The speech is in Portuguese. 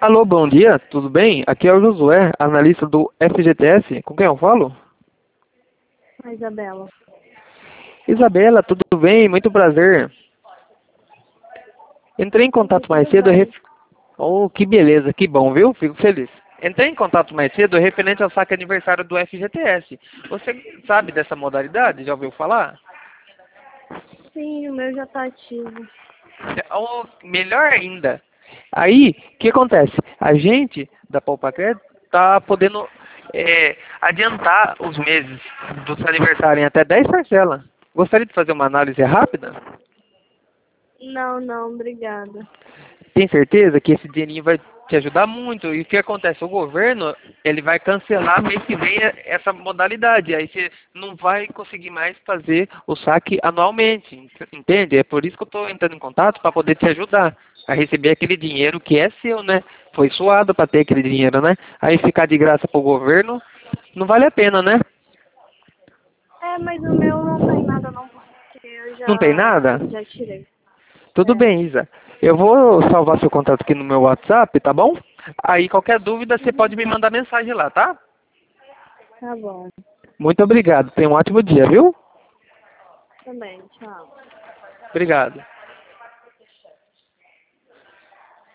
Alô, bom dia, tudo bem? Aqui é o Josué, analista do FGTS. Com quem eu falo? A Isabela. Isabela, tudo bem? Muito prazer. Entrei em contato mais Tudo cedo. bem. Oh, que beleza, que bom, viu? Fico feliz. Entrei em contato mais cedo referente ao saque aniversário do FGTS. Você sabe dessa modalidade? Já ouviu falar? Sim, o meu já tá ativo. Ou melhor ainda, aí, o que acontece? A gente da Poupa Crédito está podendo adiantar os meses do seu aniversário em até 10 parcelas. Gostaria de fazer uma análise rápida? Não, obrigada. Tem certeza que esse dinheirinho vai te ajudar muito? E o que acontece? O governo, ele vai cancelar mês que vem essa modalidade. Aí você não vai conseguir mais fazer o saque anualmente, entende? É por isso que eu estou entrando em contato para poder te ajudar a receber aquele dinheiro que é seu, né? Foi suado para ter aquele dinheiro, né? Aí ficar de graça para o governo, não vale a pena, né? Mas o meu não tem nada não, porque eu Não tem nada? já tirei. Tudo É, bem, Isa. Eu vou salvar seu contato aqui no meu WhatsApp, tá bom? Aí qualquer dúvida você pode me mandar mensagem lá, tá? tá bom. Muito obrigado. Tenha um ótimo dia, viu? Também, tchau. Obrigado.